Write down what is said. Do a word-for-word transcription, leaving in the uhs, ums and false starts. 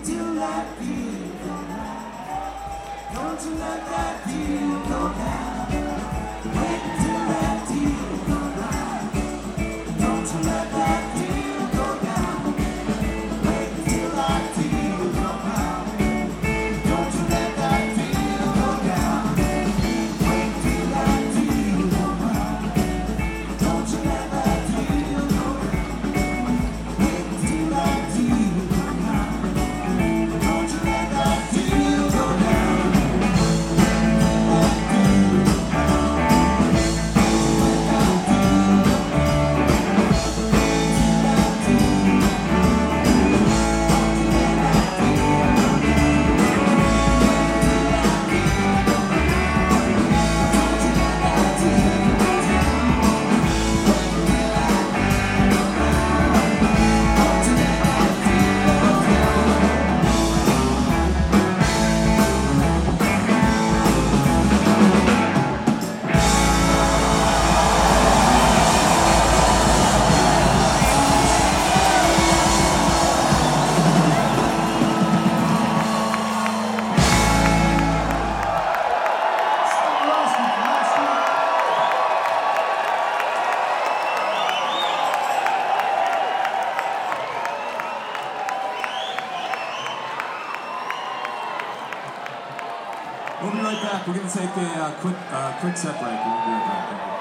Wait till that deal go down. Don't you let that deal go down. Wait till that deal go down. Don't you let that deal go down. Wait till that deal go down. Don't you let that deal go down. Wait till that deal go down. Don't you let that deal go down. Wait till that deal go down. Don't you let that deal go down. We'll be right back. We're going to take a uh, quick, uh, quick set break. We'll be right back.